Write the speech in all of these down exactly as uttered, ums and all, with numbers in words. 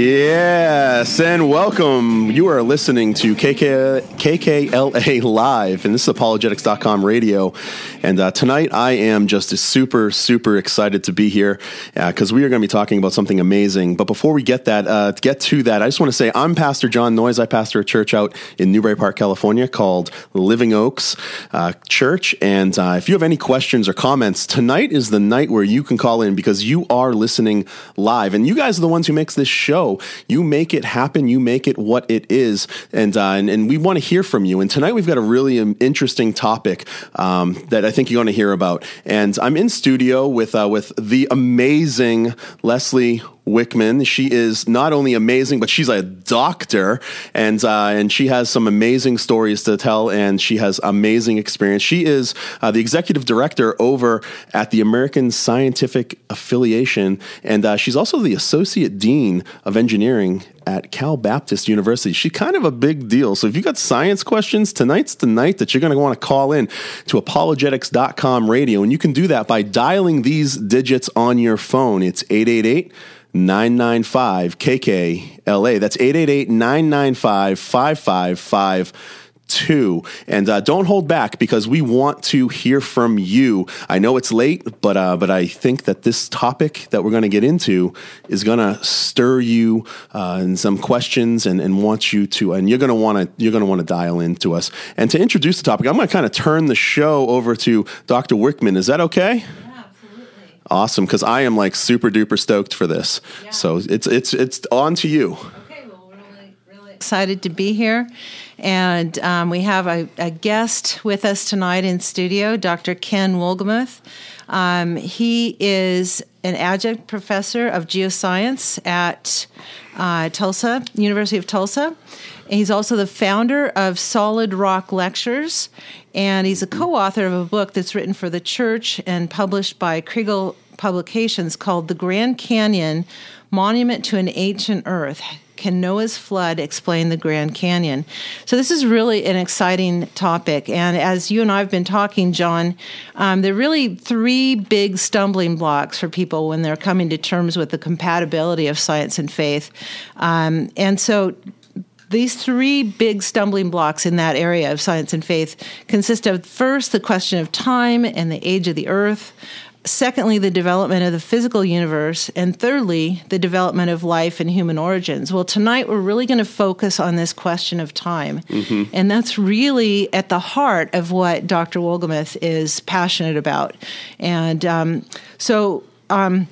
Yes, and welcome. You are listening to K K, K K L A Live, and this is apologetics dot com radio. And uh, tonight I am just super, super excited to be here because uh, we are going to be talking about something amazing. But before we get that, uh, to get to that, I just want to say I'm Pastor John Noyes. I pastor a church out in Newbury Park, California called Living Oaks uh, Church. And uh, if you have any questions or comments, tonight is the night where you can call in because you are listening live. And you guys are the ones who makes this show. You make it happen. You make it what it is. And uh, and, and we want to hear from you. And tonight we've got a really um, interesting topic um, that I think you're going to hear about. And I'm in studio with uh, with the amazing Leslie Wickman. She is not only amazing, but she's a doctor, and uh, and she has some amazing stories to tell, and she has amazing experience. She is uh, the executive director over at the American Scientific Affiliation, and uh, she's also the associate dean of engineering at Cal Baptist University. She's kind of a big deal. So if you got science questions, tonight's the night that you're going to want to call in to apologetics dot com radio, and you can do that by dialing these digits on your phone. It's eight eight eight, nine nine five, K K L A. That's eight eight eight, nine nine five, five five five two. And uh, don't hold back because we want to hear from you. I know it's late, but uh, but I think that this topic that we're going to get into is going to stir you uh, in some questions and, and want you to, and you're going to want to you're going to want to dial in to us. And to introduce the topic, I'm going to kind of turn the show over to Doctor Wickman. Is that okay? Awesome, because I am like super duper stoked for this. Yeah. So it's it's it's on to you. Okay, well, we're really really excited to be here, and um, we have a, a guest with us tonight in studio, Doctor Ken Wolgemuth. Um, he is an adjunct professor of geoscience at uh, Tulsa, University of Tulsa. He's also the founder of Solid Rock Lectures, and he's a co-author of a book that's written for the church and published by Kriegel Publications called The Grand Canyon, Monument to an Ancient Earth. Can Noah's Flood Explain the Grand Canyon? So this is really an exciting topic. And as you and I have been talking, John, um, there are really three big stumbling blocks for people when they're coming to terms with the compatibility of science and faith. Um, and so these three big stumbling blocks in that area of science and faith consist of, first, the question of time and the age of the earth. Secondly, the development of the physical universe. And thirdly, the development of life and human origins. Well, tonight we're really going to focus on this question of time. Mm-hmm. And that's really at the heart of what Doctor Wolgemuth is passionate about. And um, so... Um,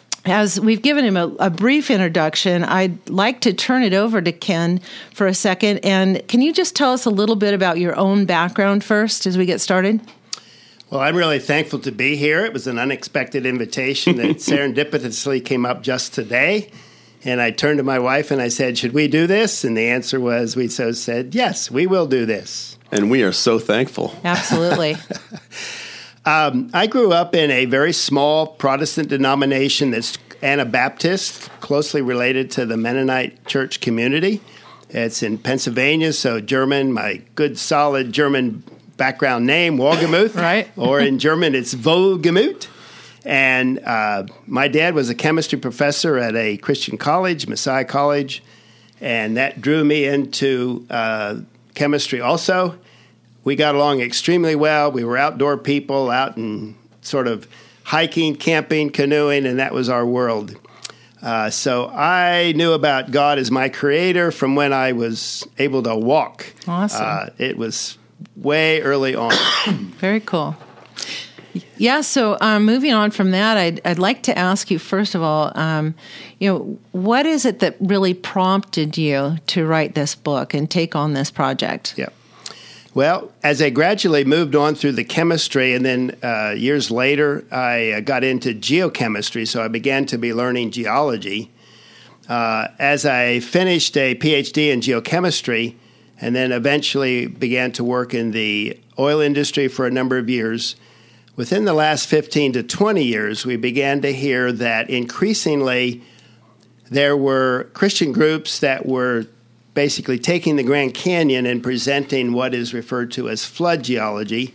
As we've given him a, a brief introduction, I'd like to turn it over to Ken for a second. And can you just tell us a little bit about your own background first as we get started? Well, I'm really thankful to be here. It was an unexpected invitation that serendipitously came up just today. And I turned to my wife and I said, should we do this? And the answer was, we so said, yes, we will do this. And we are so thankful. Absolutely. Um, I grew up in a very small Protestant denomination that's Anabaptist, closely related to the Mennonite church community. It's in Pennsylvania, so German, my good solid German background name, Wolgemuth. Right. Or in German, it's Wolgemuth. And uh, my dad was a chemistry professor at a Christian college, Messiah College, and that drew me into uh, chemistry also. We got along extremely well. We were outdoor people, out and sort of hiking, camping, canoeing, and that was our world. Uh, so I knew about God as my creator from when I was able to walk. Awesome. Uh, it was way early on. Very cool. Yeah, so um, moving on from that, I'd, I'd like to ask you, first of all, um, you know, what is it that really prompted you to write this book and take on this project? Yeah. Well, as I gradually moved on through the chemistry, and then uh, years later, I uh, got into geochemistry, so I began to be learning geology. Uh, as I finished a P H D in geochemistry, and then eventually began to work in the oil industry for a number of years, within the last fifteen to twenty years, we began to hear that increasingly there were Christian groups that were basically taking the Grand Canyon and presenting what is referred to as flood geology,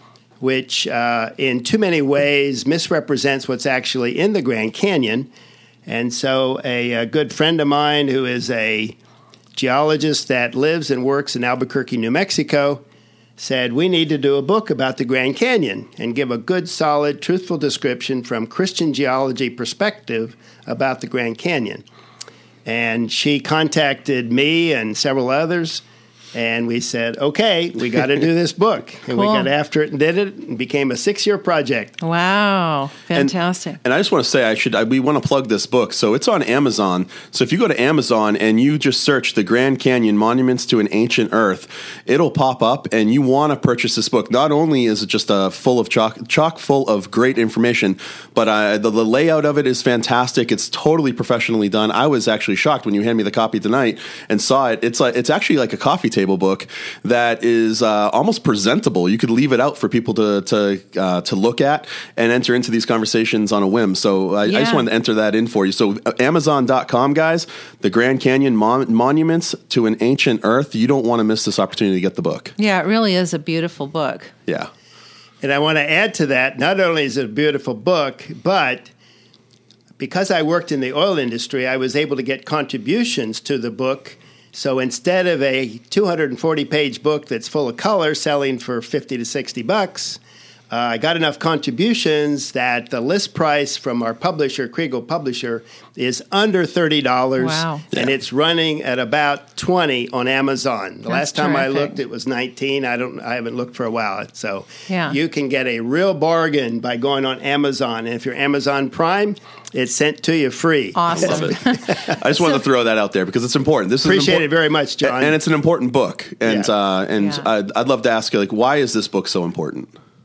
which uh, in too many ways misrepresents what's actually in the Grand Canyon And so a, a good friend of mine who is a geologist that lives and works in Albuquerque, New Mexico, said, we need to do a book about the Grand Canyon and give a good, solid, truthful description from Christian geology perspective about the Grand Canyon. And she contacted me and several others, and we said, okay, we got to do this book. And Cool. we got after it and did it, and became a six-year project. Wow, fantastic. And, and I just want to say, I should I, we want to plug this book. So it's on Amazon. So if you go to Amazon and you just search the Grand Canyon Monuments to an Ancient Earth, it'll pop up, and you want to purchase this book. Not only is it just uh, full of chock, chock full of great information, but uh, the, the layout of it is fantastic. It's totally professionally done. I was actually shocked when you handed me the copy tonight and saw it. It's like it's actually like a coffee table book that is uh, almost presentable. You could leave it out for people to to uh, to look at and enter into these conversations on a whim. So I, Yeah. I just wanted to enter that in for you. So uh, Amazon dot com, guys, the Grand Canyon Mon- Monuments to an Ancient Earth. You don't want to miss this opportunity to get the book. Yeah, it really is a beautiful book. Yeah. And I want to add to that, not only is it a beautiful book, but because I worked in the oil industry, I was able to get contributions to the book. So instead of a two hundred forty page book that's full of color selling for fifty to sixty bucks, uh, I got enough contributions that the list price from our publisher, Kriegel Publisher, is under thirty dollars. Wow. And Yeah. it's running at about twenty on Amazon. The That's last time I terrific. looked, it was nineteen. I don't. I haven't looked for a while. So Yeah. you can get a real bargain by going on Amazon. And if you're Amazon Prime, it's sent to you free. Awesome. Love it. I just wanted to throw that out there because it's important. This is Appreciate important, it very much, John. and it's an important book. And Yeah. uh, and Yeah. I'd, I'd love to ask you, like, why is this book so important?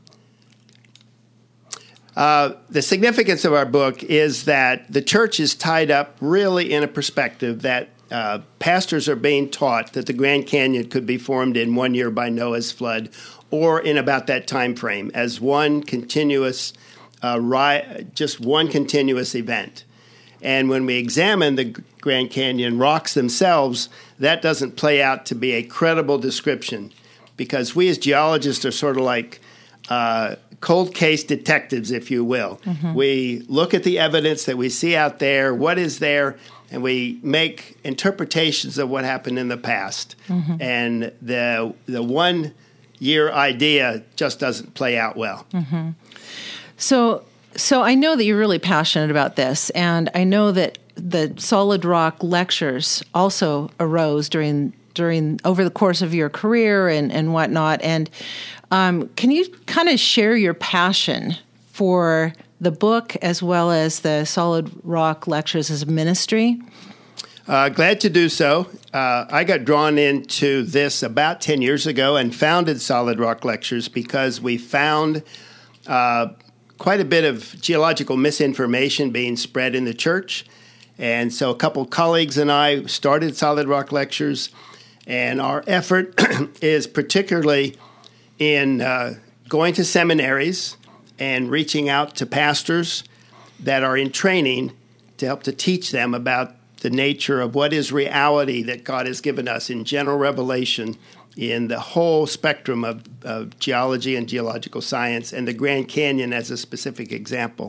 Uh, the significance of our book is that the church is tied up really in a perspective that uh, pastors are being taught that the Grand Canyon could be formed in one year by Noah's flood, or in about that time frame, as one continuous, uh, ri- just one continuous event. And when we examine the Grand Canyon rocks themselves, that doesn't play out to be a credible description, because we as geologists are sort of like uh, cold case detectives, if you will. Mm-hmm. We look at the evidence that we see out there, what is there, and we make interpretations of what happened in the past. Mm-hmm. And the the one year idea just doesn't play out well. Mm-hmm. So, so I know that you're really passionate about this, and I know that the Solid Rock lectures also arose during during over the course of your career and and whatnot. And um, can you kind of share your passion for the book as well as the Solid Rock lectures as a ministry? Uh, glad to do so. Uh, I got drawn into this about ten years ago and founded Solid Rock Lectures because we found uh, quite a bit of geological misinformation being spread in the church. And so a couple colleagues and I started Solid Rock Lectures, and our effort is particularly in uh, going to seminaries and reaching out to pastors that are in training to help to teach them about the nature of what is reality that God has given us in general revelation in the whole spectrum of, of geology and geological science, and the Grand Canyon as a specific example.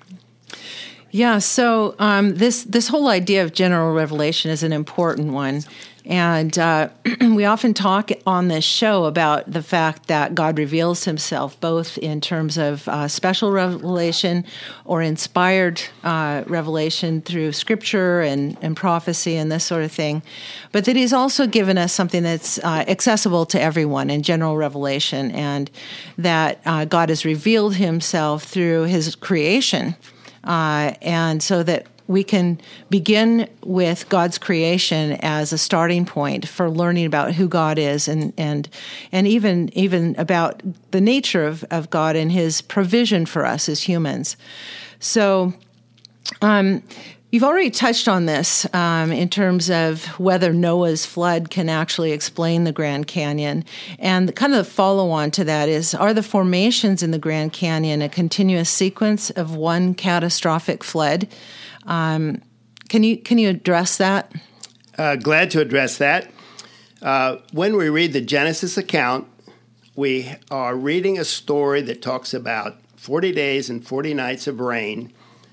Yeah, so um, this this whole idea of general revelation is an important one. And uh, we often talk on this show about the fact that God reveals himself both in terms of uh, special revelation or inspired uh, revelation through scripture and, and prophecy and this sort of thing, but that he's also given us something that's uh, accessible to everyone in general revelation, and that uh, God has revealed himself through his creation. Uh, and so that we can begin with God's creation as a starting point for learning about who God is, and and and even even about the nature of, of God and his provision for us as humans. So um, you've already touched on this um, in terms of whether Noah's flood can actually explain the Grand Canyon. And the, kind of the follow-on to that is, are the formations in the Grand Canyon a continuous sequence of one catastrophic flood? Um, can you can you address that? Uh, glad to address that. Uh, when we read the Genesis account, we are reading a story that talks about forty days and forty nights of rain,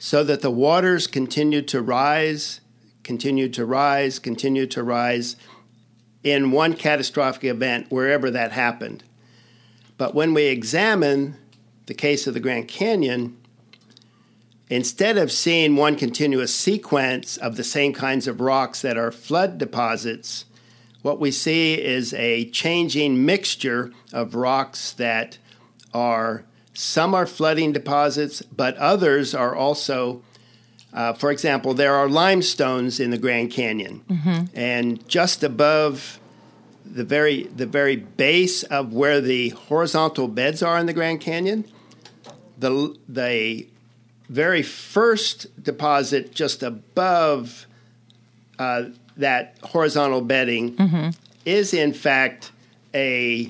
so that the waters continued to rise, continued to rise, continued to rise in one catastrophic event, wherever that happened. But when we examine the case of the Grand Canyon, instead of seeing one continuous sequence of the same kinds of rocks that are flood deposits, what we see is a changing mixture of rocks that are, some are flooding deposits, but others are also, uh, for example, there are limestones in the Grand Canyon. Mm-hmm. And just above the very, the very base of where the horizontal beds are in the Grand Canyon, the, the very first deposit just above uh, that horizontal bedding mm-hmm. is in fact a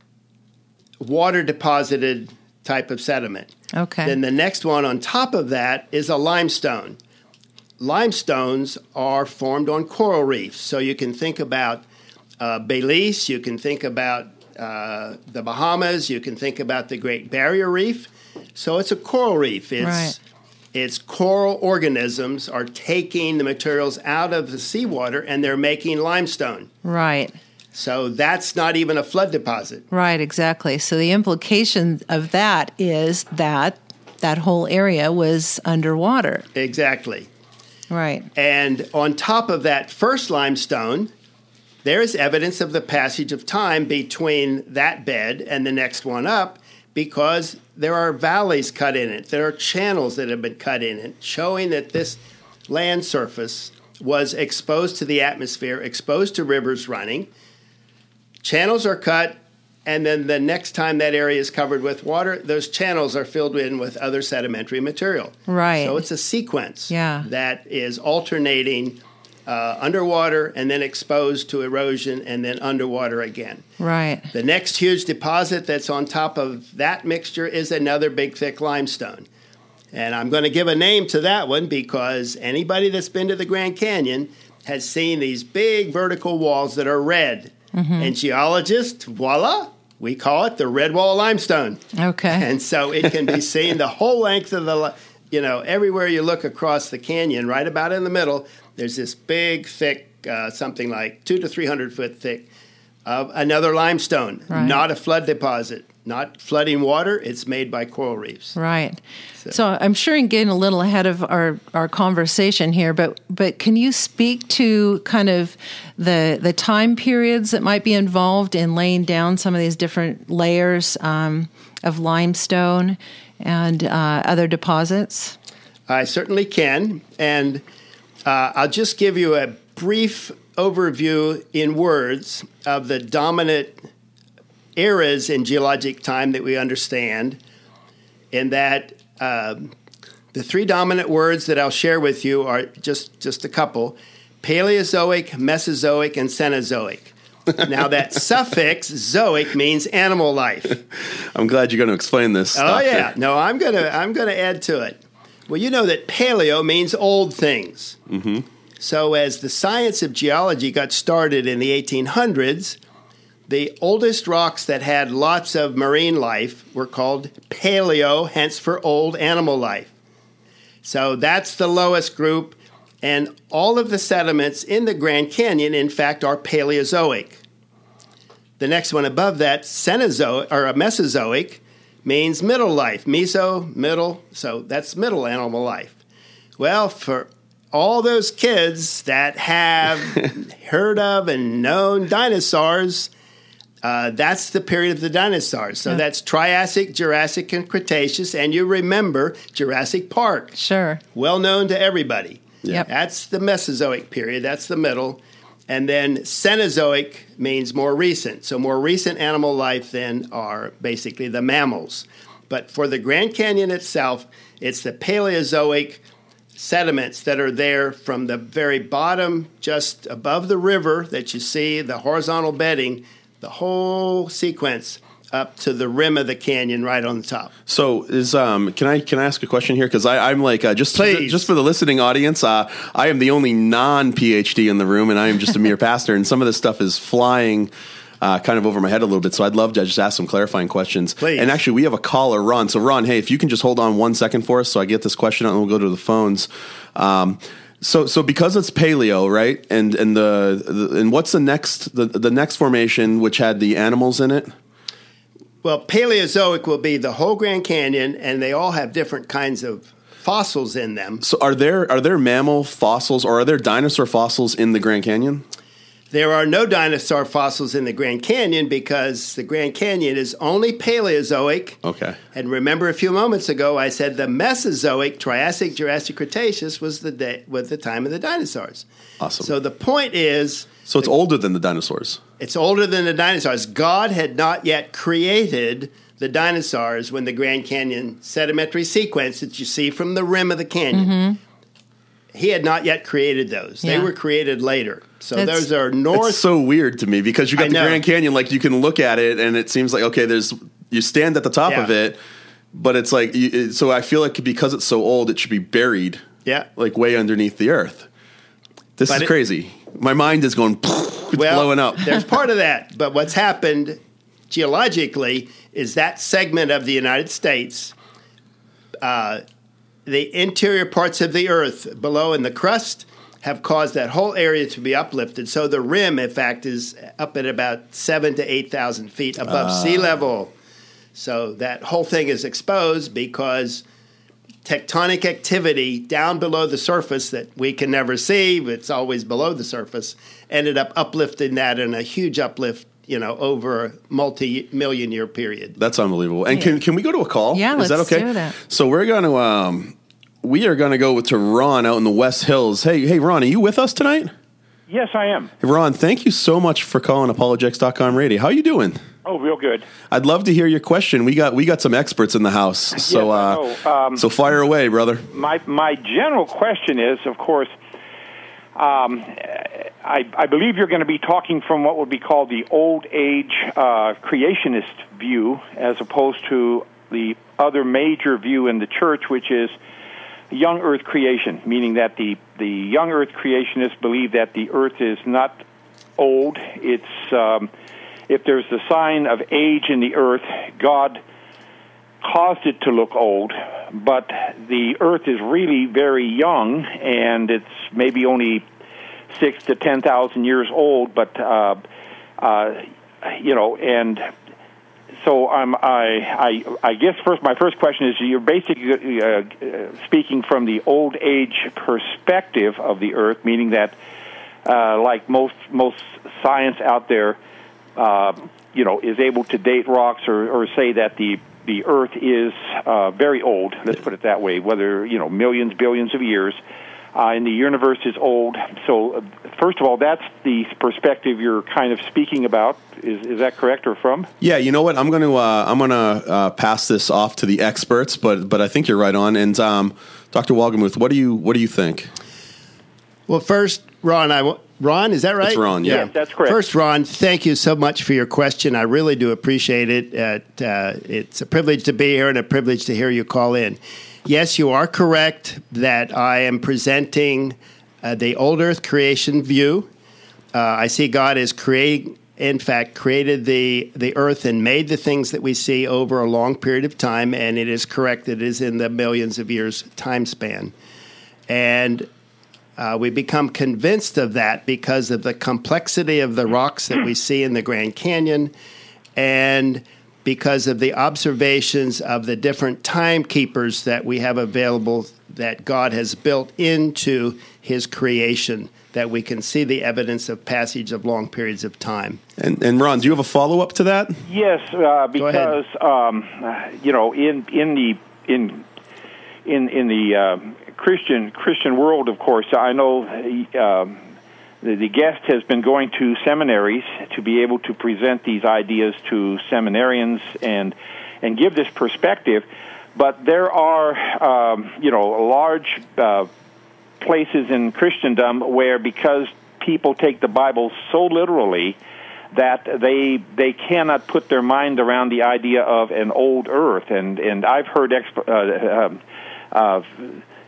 water deposited type of sediment. Okay. Then the next one on top of that is a limestone. Limestones are formed on coral reefs. So you can think about uh, Belize, you can think about uh, the Bahamas, you can think about the Great Barrier Reef. So it's a coral reef. It's right. It's coral organisms are taking the materials out of the seawater and they're making limestone. Right. So that's not even a flood deposit. Right, exactly. So the implication of that is that that whole area was underwater. Exactly. Right. And on top of that first limestone, there is evidence of the passage of time between that bed and the next one up, because there are valleys cut in it. There are channels that have been cut in it, showing that this land surface was exposed to the atmosphere, exposed to rivers running. Channels are cut, and then the next time that area is covered with water, those channels are filled in with other sedimentary material. Right. So it's a sequence yeah. that is alternating Uh, underwater and then exposed to erosion and then underwater again. Right. The next huge deposit that's on top of that mixture is another big, thick limestone. And I'm going to give a name to that one because anybody that's been to the Grand Canyon has seen these big vertical walls that are red. Mm-hmm. And geologists, voila, we call it the red wall limestone. Okay. And so it can be seen the whole length of the, you know, everywhere you look across the canyon, right about in the middle, there's this big, thick, uh, something like two to three hundred foot thick of another limestone, right. Not a flood deposit, not flooding water. It's made by coral reefs. Right. So, so I'm sure I'm getting a little ahead of our, our conversation here, but but can you speak to kind of the the time periods that might be involved in laying down some of these different layers um, of limestone and uh, other deposits? I certainly can, and Uh, I'll just give you a brief overview in words of the dominant eras in geologic time that we understand, in that um, the three dominant words that I'll share with you are just, just a couple: Paleozoic, Mesozoic, and Cenozoic. Now, that suffix "zoic" means animal life. I'm glad you're going to explain this. Oh, Doctor. yeah. No, I'm going to I'm going to add to it. Well, you know that paleo means old things. Mm-hmm. So as the science of geology got started in the eighteen hundreds, the oldest rocks that had lots of marine life were called paleo, hence for old animal life. So that's the lowest group, and all of the sediments in the Grand Canyon, in fact, are Paleozoic. The next one above that, Cenozoic, or a Mesozoic, means middle life. Meso, middle, so that's middle animal life. Well, for all those kids that have heard of and known dinosaurs, uh, that's the period of the dinosaurs. So yeah. That's Triassic, Jurassic, and Cretaceous, and you remember Jurassic Park. Sure. Well known to everybody. Yep. That's the Mesozoic period. That's the middle. And then Cenozoic means more recent. So more recent animal life then are basically the mammals. But for the Grand Canyon itself, it's the Paleozoic sediments that are there from the very bottom, just above the river that you see, the horizontal bedding, the whole sequence up to the rim of the canyon right on the top. So is um can I can I ask a question here, because I'm like uh, just Please. just for the listening audience, uh, I am the only non PhD in the room, and I am just a mere pastor, and some of this stuff is flying uh, kind of over my head a little bit. So I'd love to just ask some clarifying questions. Please. And actually, we have a caller, Ron. So Ron, hey, if you can just hold on one second for us, so I get this question out, and we'll go to the phones. Um, so so because it's paleo, right? And and the, the and what's the next the the next formation which had the animals in it? Well, Paleozoic will be the whole Grand Canyon, and they all have different kinds of fossils in them. So are there are there mammal fossils or are there dinosaur fossils in the Grand Canyon? There are no dinosaur fossils in the Grand Canyon because the Grand Canyon is only Paleozoic. Okay. And remember a few moments ago I said the Mesozoic, Triassic, Jurassic, Cretaceous was the day, was the time of the dinosaurs. Awesome. So the point is... So it's the, older than the dinosaurs. It's older than the dinosaurs. God had not yet created the dinosaurs when the Grand Canyon sedimentary sequence that you see from the rim of the canyon. Mm-hmm. He had not yet created those. Yeah. They were created later. So That's, those are north. It's so weird to me because you got I the know. Grand Canyon, like you can look at it and it seems like, okay, there's you stand at the top yeah. of it, but it's like, you, so I feel like because it's so old, it should be buried yeah. like way underneath the earth. This but is it, crazy. My mind is going, it's well, blowing up. There's part of that. But what's happened geologically is that segment of the United States, uh, the interior parts of the earth below in the crust have caused that whole area to be uplifted. So the rim, in fact, is up at about seven to eight thousand feet above uh. sea level. So that whole thing is exposed because tectonic activity down below the surface that we can never see, but it's always below the surface, ended up uplifting that in a huge uplift, you know, over a multi-million year period. That's unbelievable. And yeah. can can we go to a call? Yeah, is let's that okay? do that. So we're going to um, we are going to go to Ron out in the West Hills. Hey, hey, Ron, are you with us tonight? Yes, I am. Hey, Ron, thank you so much for calling Apologetics dot com radio. How are you doing? Oh, real good. I'd love to hear your question. We got we got some experts in the house, so yes, uh, um, so fire away, brother. My my general question is, of course, um, I, I believe you're going to be talking from what would be called the old age uh, creationist view, as opposed to the other major view in the church, which is young earth creation, meaning that the, the young earth creationists believe that the earth is not old. It's um, if there's a sign of age in the earth, God caused it to look old, but the earth is really very young, and it's maybe only six to ten thousand years old. But uh, uh, you know, and so I'm, I, I, I guess first my first question is: you're basically uh, speaking from the old age perspective of the earth, meaning that, uh, like most most science out there, uh, you know, is able to date rocks or, or say that the the earth is uh, very old. Let's put it that way. Whether you know millions, billions of years. Uh, and the universe is old. So, uh, first of all, that's the perspective you're kind of speaking about. Is is that correct or from? Yeah, you know what? I'm going to uh, I'm going to uh, pass this off to the experts, but but I think you're right on. And um, Doctor Wolgemuth, what do you what do you think? Well, first, Ron, I Ron, is that right? That's Ron. Yeah, yes, that's correct. First, Ron, thank you so much for your question. I really do appreciate it. Uh, uh, it's a privilege to be here and a privilege to hear you call in. Yes, you are correct that I am presenting uh, the old earth creation view. Uh, I see God as creating, in fact, created the, the earth and made the things that we see over a long period of time, and it is correct that it is in the millions of years time span. And uh, we become convinced of that because of the complexity of the rocks that we see in the Grand Canyon and because of the observations of the different timekeepers that we have available that God has built into his creation, that we can see the evidence of passage of long periods of time. And, and Ron, do you have a follow-up to that? Yes, uh, because um, you know, in in the in in in the uh, Christian Christian world, of course, I know. Uh, The, the guest has been going to seminaries to be able to present these ideas to seminarians and and give this perspective. But there are, um, you know, large uh, places in Christendom where, because people take the Bible so literally, that they they cannot put their mind around the idea of an old earth. And and I've heard exp- uh, uh, uh,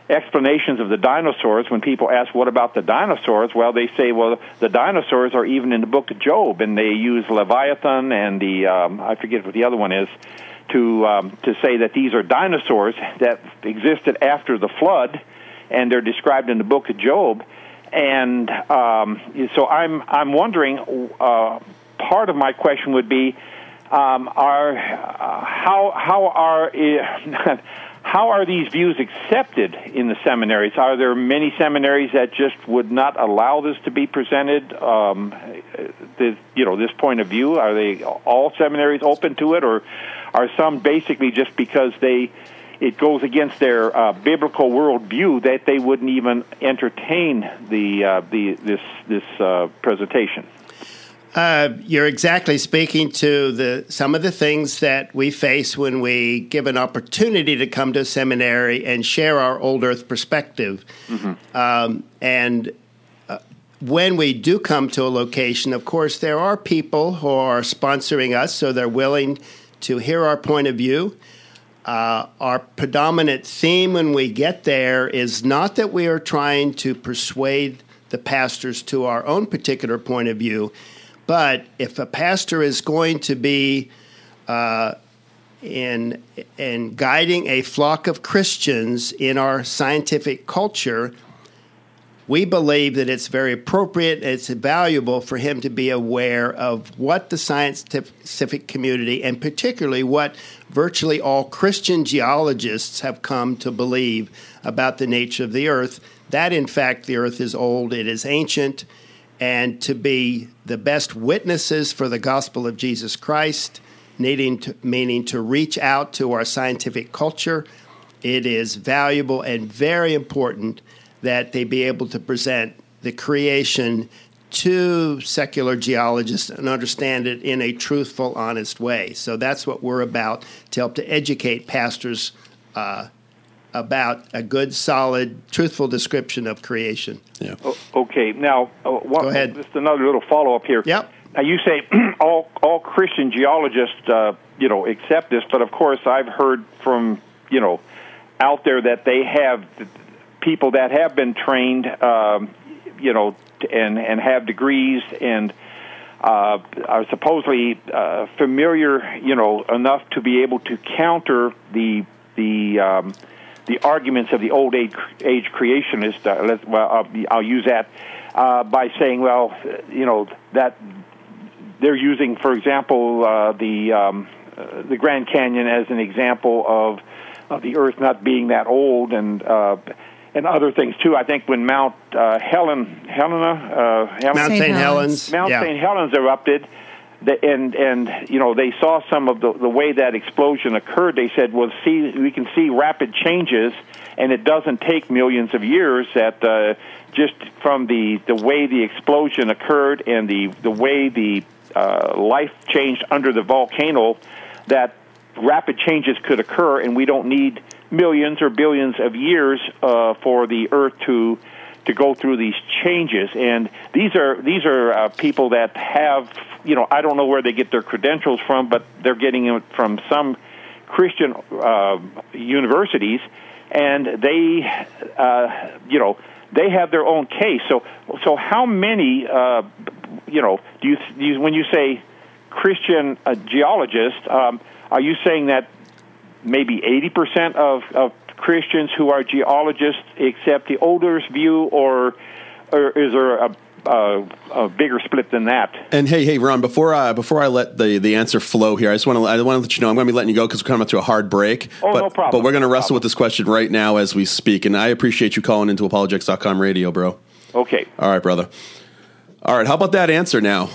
explanations of the dinosaurs. When people ask, what about the dinosaurs? Well, they say, well, the dinosaurs are even in the book of Job, and they use Leviathan and the, um, I forget what the other one is, to um, to say that these are dinosaurs that existed after the flood, and they're described in the book of Job. And um, so I'm I'm wondering, uh, part of my question would be, um, are uh, how how are uh, how are these views accepted in the seminaries? Are there many seminaries that just would not allow this to be presented? Um, the, you know, this point of view. Are they all seminaries open to it, or are some basically just because they it goes against their uh, biblical worldview that they wouldn't even entertain the uh, the this this uh, presentation? Uh, you're exactly speaking to the some of the things that we face when we give an opportunity to come to a seminary and share our old earth perspective. Mm-hmm. Um, and uh, when we do come to a location, of course, there are people who are sponsoring us, so they're willing to hear our point of view. Uh, our predominant theme when we get there is not that we are trying to persuade the pastors to our own particular point of view, but if a pastor is going to be uh, in in guiding a flock of Christians in our scientific culture, we believe that it's very appropriate, it's valuable for him to be aware of what the scientific community, and particularly what virtually all Christian geologists have come to believe about the nature of the earth, that in fact the earth is old, it is ancient, and to be the best witnesses for the gospel of Jesus Christ, needing to, meaning to reach out to our scientific culture, it is valuable and very important that they be able to present the creation to secular geologists and understand it in a truthful, honest way. So that's what we're about, to help to educate pastors uh, about a good, solid, truthful description of creation. Yeah. O- okay. Now, uh, what, Go ahead. Just another little follow-up here. Yep. Now, you say all all Christian geologists, uh, you know, accept this, but of course, I've heard from, you know, out there that they have people that have been trained, um, you know, and and have degrees and uh, are supposedly uh, familiar, you know, enough to be able to counter the the um, the arguments of the old age, age creationists. Uh, let's, well, I'll, I'll use that uh, by saying, well, you know, that they're using, for example, uh, the um, uh, the Grand Canyon as an example of of the Earth not being that old, and uh, and other things too. I think when Mount uh, Helen, Helena, uh, Helen, Mount Saint Helens, Mount yeah. Saint Helens erupted, the, and and you know they saw some of the the way that explosion occurred. They said, well, see, we can see rapid changes, and it doesn't take millions of years. That uh, just from the the way the explosion occurred and the the way the uh, life changed under the volcano, that rapid changes could occur, and we don't need millions or billions of years uh, for the Earth to to go through these changes. And these are these are uh, people that have, you know, I don't know where they get their credentials from, but they're getting it from some Christian uh, universities, and they, uh, you know, they have their own case. So, so how many, uh, you know, do you, do you when you say Christian uh, geologists, um, are you saying that maybe eighty percent of, of Christians who are geologists accept the old earth view, or, or is there a, a, a bigger split than that? And hey, hey, Ron, before I, before I let the, the answer flow here, I just want to I want to let you know I'm going to be letting you go because we're coming up to a hard break. Oh, but, no problem. But we're going to no wrestle problem. with this question right now as we speak, and I appreciate you calling into apologetics dot com radio, bro. Okay. All right, brother. All right, how about that answer now?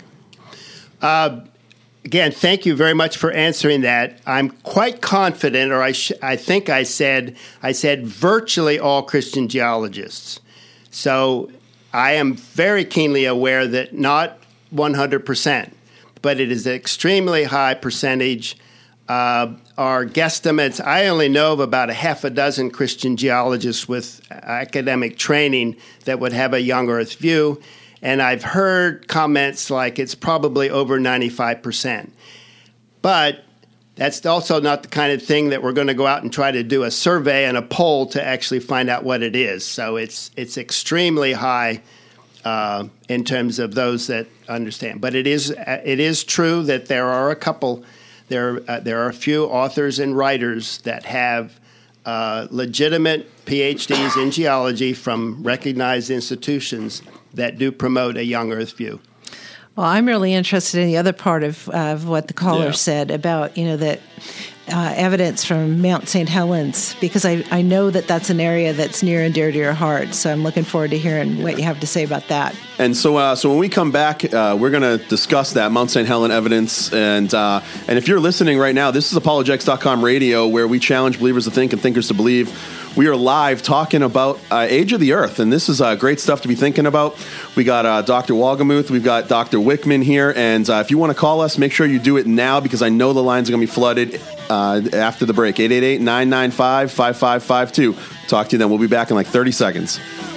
Uh, Again, thank you very much for answering that. I'm quite confident, or I, sh- I think I said, I said virtually all Christian geologists. So I am very keenly aware that not one hundred percent, but it is an extremely high percentage. Uh, our guesstimates, I only know of about a half a dozen Christian geologists with academic training that would have a young Earth view. And I've heard comments like it's probably over ninety-five percent. But That's also not the kind of thing that we're going to go out and try to do a survey and a poll to actually find out what it is. So it's it's extremely high uh, in terms of those that understand. But it is uh, it is true that there are a couple, there uh, there are a few authors and writers that have uh, legitimate P H Ds in geology from recognized institutions that do promote a young Earth view. Well, I'm really interested in the other part of, uh, of what the caller Yeah. said about, you know, that uh, evidence from Mount Saint Helens, because I, I know that that's an area that's near and dear to your heart. So I'm looking forward to hearing yeah. what you have to say about that. And so, uh, so when we come back, uh, we're going to discuss that Mount Saint Helens evidence. And uh, and if you're listening right now, this is apologetics dot com radio, where we challenge believers to think and thinkers to believe. We are live talking about uh, Age of the Earth, and this is uh, great stuff to be thinking about. We got uh, Doctor Wolgemuth, we've got Doctor Wickman here, and uh, if you want to call us, make sure you do it now, because I know the lines are going to be flooded uh, after the break. eight eight eight, nine nine five, five five five two. Talk to you then. We'll be back in like thirty seconds.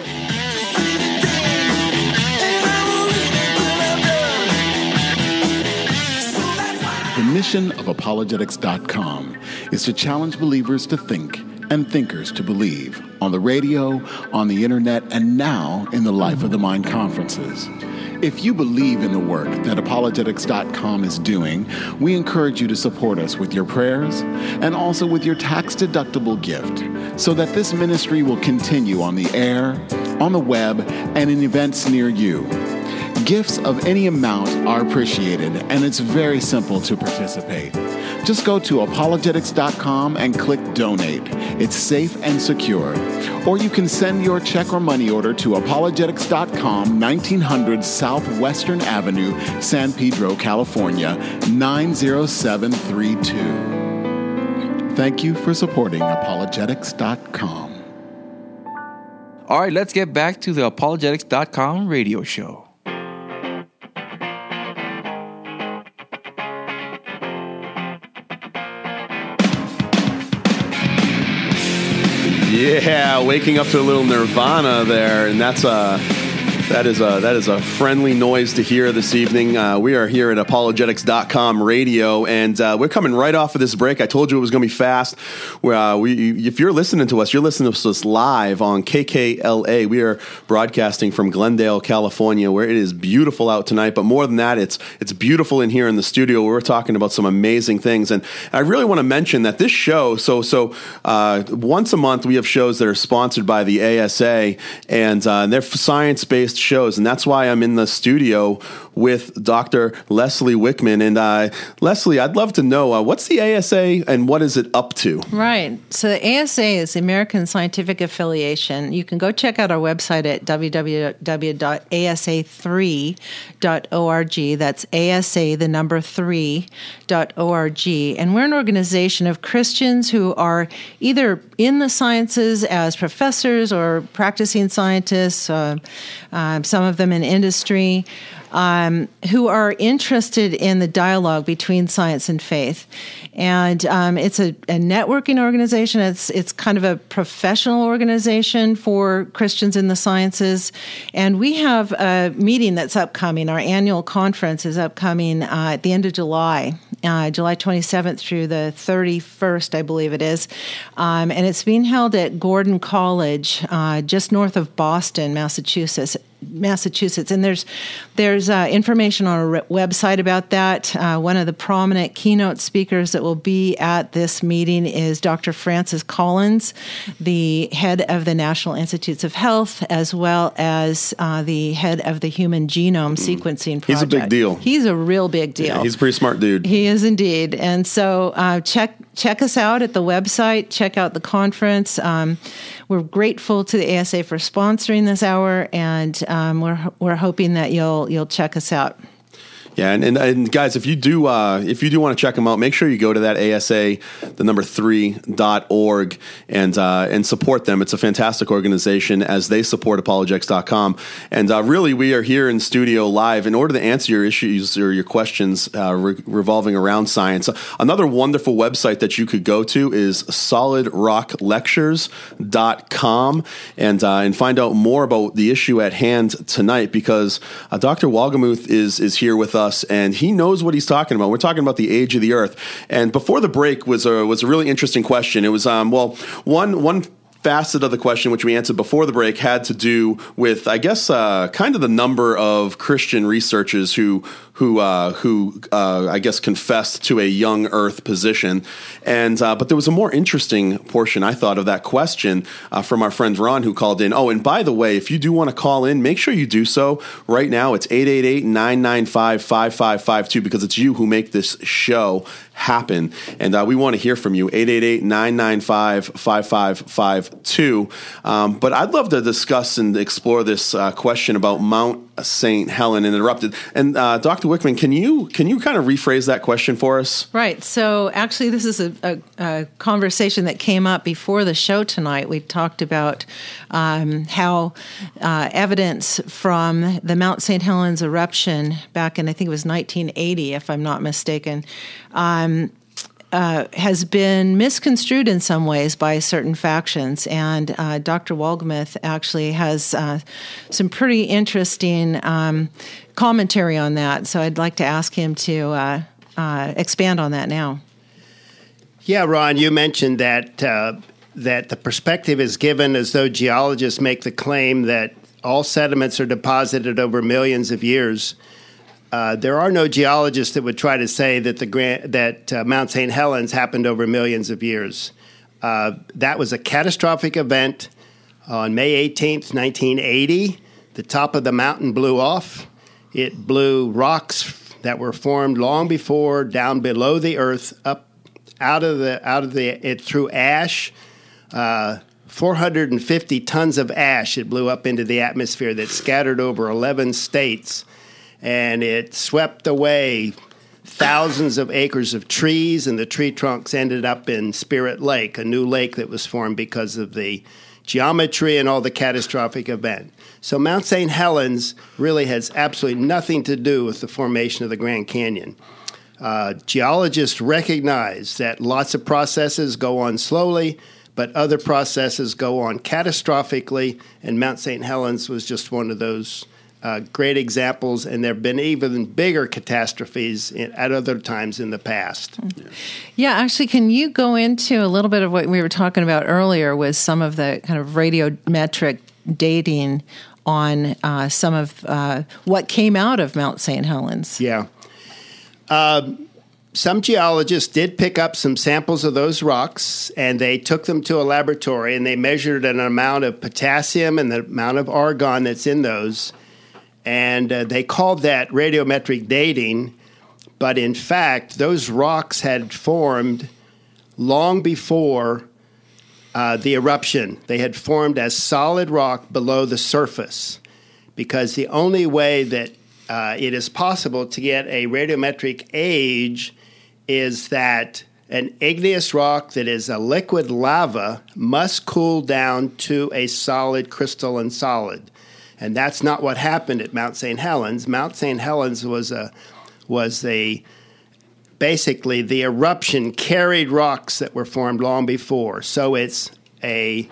The mission of apologetics dot com is to challenge believers to think and thinkers to believe on the radio, on the internet, and now in the Life of the Mind conferences. If you believe in the work that apologetics dot com is doing, we encourage you to support us with your prayers and also with your tax-deductible gift, so that this ministry will continue on the air, on the web, and in events near you. Gifts of any amount are appreciated, and it's very simple to participate. Just go to apologetics dot com and click Donate. It's safe and secure. Or you can send your check or money order to apologetics dot com, nineteen hundred Southwestern Avenue, San Pedro, California, nine zero seven three two. Thank you for supporting apologetics dot com. All right, let's get back to the apologetics dot com radio show. Yeah, waking up to a little Nirvana there, and that's a that is a that is a friendly noise to hear this evening. Uh, we are here at apologetics dot com radio, and uh, we're coming right off of this break. I told you it was going to be fast. Where uh, we, if you're listening to us, you're listening to us live on K K L A. We are broadcasting from Glendale, California, where it is beautiful out tonight. But more than that, it's it's beautiful in here in the studio. Where we're talking about some amazing things, and I really want to mention that this show. So so uh, once a month we have shows that are sponsored by the A S A, and uh, they're science-based shows, and that's why I'm in the studio with Doctor Leslie Wickman. And uh, Leslie, I'd love to know uh, what's the A S A and what is it up to? Right. So the A S A is the American Scientific Affiliation. You can go check out our website at w w w dot a s a three dot org. That's A S A, the number three, dot org. And we're an organization of Christians who are either in the sciences as professors or practicing scientists, uh, uh, some of them in industry, Um, who are interested in the dialogue between science and faith. And um, it's a, a networking organization. It's it's kind of a professional organization for Christians in the sciences. And we have a meeting that's upcoming. Our annual conference is upcoming uh, at the end of July, uh, July twenty-seventh through the thirty-first, I believe it is. Um, and it's being held at Gordon College, uh, just north of Boston, Massachusetts. Massachusetts, and there's there's uh, information on our re- website about that. Uh, one of the prominent keynote speakers that will be at this meeting is Doctor Francis Collins, the head of the National Institutes of Health, as well as uh, the head of the Human Genome Sequencing Project. He's a big deal. He's a real big deal. Yeah, he's a pretty smart dude. He is indeed. And so uh, check check us out at the website. Check out the conference. Um, we're grateful to the A S A for sponsoring this hour, and um, we're we're hoping that you'll you'll check us out. Yeah, and, and, and guys, if you do uh, if you do want to check them out, make sure you go to that A S A, the number three dot org, and uh, and support them. It's a fantastic organization as they support apologetics dot com. And uh, really, we are here in studio live in order to answer your issues or your questions uh, re- revolving around science. Another wonderful website that you could go to is solid rock lectures dot com and uh, and find out more about the issue at hand tonight, because uh, Doctor Wolgemuth is is here with us. us, and he knows what he's talking about. We're talking about the age of the Earth. And before the break was a was a really interesting question. It was um well one one. facet of the question, which we answered before the break, had to do with, I guess, uh, kind of the number of Christian researchers who, who, uh, who, uh, I guess, confessed to a young Earth position. And uh, but there was a more interesting portion, I thought, of that question uh, from our friend Ron, who called in. Oh, and by the way, if you do want to call in, make sure you do so right now. It's eight eight eight, nine nine five, five five five two because it's you who make this show happen. And uh, we want to hear from you, eight eight eight, nine nine five, five five five two. Um, but I'd love to discuss and explore this uh, question about Mount Saint Helen and Interrupted. And uh, Doctor Wickman, can you can you kind of rephrase that question for us? Right. So actually, this is a, a, a conversation that came up before the show tonight. We talked about um, how uh, evidence from the Mount Saint Helens eruption back in, I think it was nineteen eighty, if I'm not mistaken, um, Uh, has been misconstrued in some ways by certain factions, and uh, Doctor Wohlgemuth actually has uh, some pretty interesting um, commentary on that. So I'd like to ask him to uh, uh, expand on that now. Yeah, Ron, you mentioned that uh, that the perspective is given as though geologists make the claim that all sediments are deposited over millions of years. Uh, there are no geologists that would try to say that the Grand, that uh, Mount Saint Helens happened over millions of years. Uh, that was a catastrophic event on May eighteenth, nineteen eighty. The top of the mountain blew off. It blew rocks that were formed long before down below the earth, up out of the out of the it through ash. Uh, four hundred fifty tons of ash it blew up into the atmosphere that scattered over eleven states. And it swept away thousands of acres of trees, and the tree trunks ended up in Spirit Lake, a new lake that was formed because of the geometry and all the catastrophic event. So Mount Saint Helens really has absolutely nothing to do with the formation of the Grand Canyon. Uh, geologists recognize that lots of processes go on slowly, but other processes go on catastrophically, and Mount Saint Helens was just one of those Uh, great examples, and there have been even bigger catastrophes in, at other times in the past. Yeah, actually, can you go into a little bit of what we were talking about earlier with some of the kind of radiometric dating on uh, some of uh, what came out of Mount Saint Helens? Yeah. Uh, some geologists did pick up some samples of those rocks, and they took them to a laboratory, and they measured an amount of potassium and the amount of argon that's in those. And uh, they called that radiometric dating, but in fact, those rocks had formed long before uh, the eruption. They had formed as solid rock below the surface, because the only way that uh, it is possible to get a radiometric age is that an igneous rock that is a liquid lava must cool down to a solid crystalline solid. And that's not what happened at Mount Saint Helens. Mount Saint Helens was a was a basically the eruption carried rocks that were formed long before. So it's a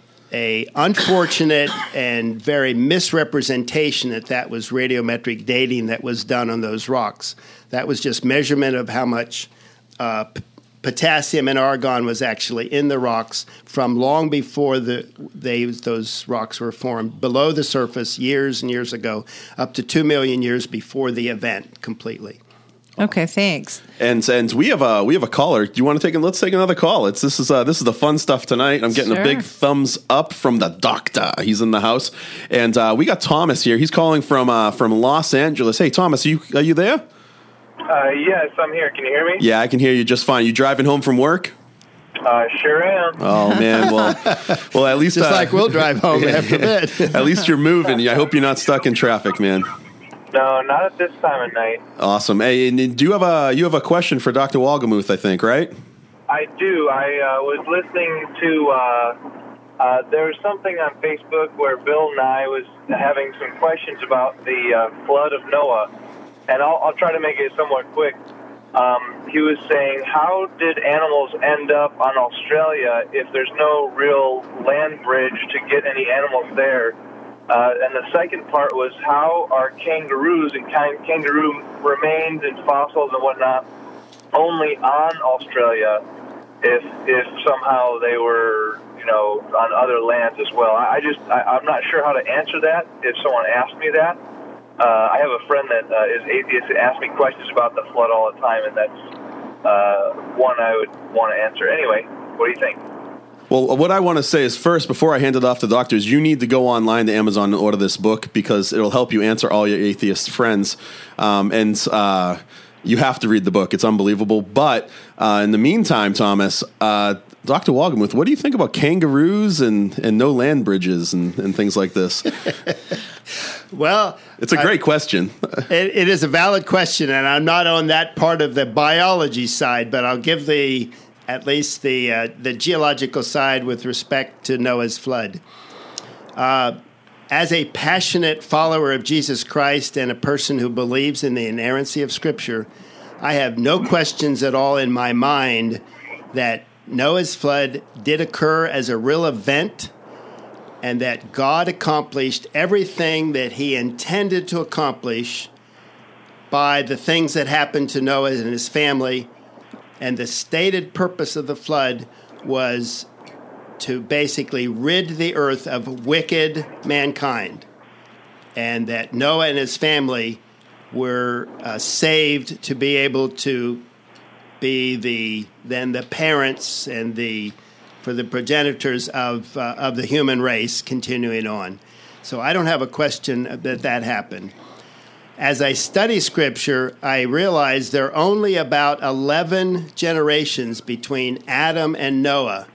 a unfortunate and very misrepresentation that that was radiometric dating that was done on those rocks. That was just measurement of how much uh, p- potassium and argon was actually in the rocks from long before the they those rocks were formed below the surface years and years ago, up to two million years before the event completely. Okay, thanks. And and we have a we have a caller. Do you want to take? Let's take another call. It's this is uh, this is the fun stuff tonight. I'm getting Sure. a big thumbs up from the doctor. He's in the house, and uh, we got Thomas here. He's calling from uh, from Los Angeles. Hey, Thomas, are you are you there? Uh, yes, I'm here. Can you hear me? Yeah, I can hear you just fine. You driving home from work? Uh, sure am. Oh man, well, well at least Just uh, like we'll drive home after bed. At least you're moving. I hope you're not stuck in traffic, man. No, not at this time of night. Awesome. Hey, and do you have a you have a question for Doctor Wohlgemuth, I think, right? I do. I uh, was listening to. Uh, uh, there was something on Facebook where Bill Nye was having some questions about the uh, flood of Noah, and I'll, I'll try to make it somewhat quick. Um, he was saying, how did animals end up on Australia if there's no real land bridge to get any animals there? Uh, and the second part was how are kangaroos and kan- kangaroo remains and fossils and whatnot only on Australia if if somehow they were, you know, on other lands as well. I, I just, I, I'm not sure how to answer that if someone asked me that. Uh, I have a friend that uh, is atheist that asks me questions about the flood all the time, and that's uh, one I would want to answer. Anyway, what do you think? Well, what I want to say is first, before I hand it off to doctors, you need to go online to Amazon and order this book because it'll help you answer all your atheist friends. Um, and uh, you have to read the book. It's unbelievable. But uh, in the meantime, Thomas, uh, Doctor Wohlgemuth, what do you think about kangaroos and, and no land bridges and, and things like this? Well, it's a great I, question. it, it is a valid question, and I'm not on that part of the biology side, but I'll give the at least the uh, the geological side with respect to Noah's flood. Uh, as a passionate follower of Jesus Christ and a person who believes in the inerrancy of Scripture, I have no questions at all in my mind that Noah's flood did occur as a real event and that God accomplished everything that he intended to accomplish by the things that happened to Noah and his family. And the stated purpose of the flood was to basically rid the earth of wicked mankind, and that Noah and his family were uh, saved to be able to be the then the parents and the for the progenitors of uh, of the human race continuing on. So I don't have a question that that happened. As I study Scripture, I realize there are only about eleven generations between Adam and Noah.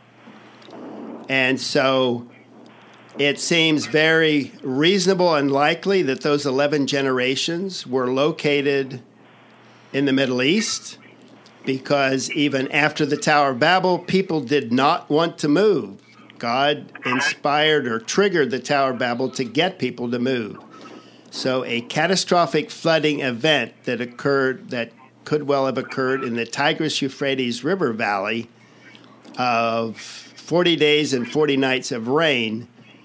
And so it seems very reasonable and likely that those eleven generations were located in the Middle East, because even after the Tower of Babel, people did not want to move. God inspired or triggered the Tower of Babel to get people to move. So a catastrophic flooding event that occurred, that could well have occurred in the Tigris-Euphrates River Valley of forty days and forty nights of rain,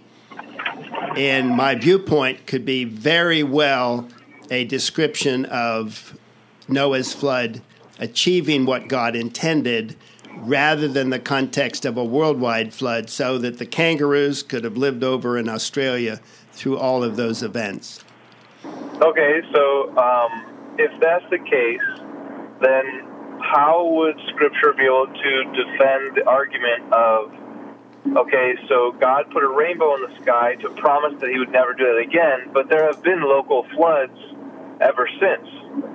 in my viewpoint, could be very well a description of Noah's flood achieving what God intended, rather than the context of a worldwide flood, so that the kangaroos could have lived over in Australia through all of those events. Okay, so um, if that's the case, then how would Scripture be able to defend the argument of, okay, so God put a rainbow in the sky to promise that he would never do that again, but there have been local floods ever since.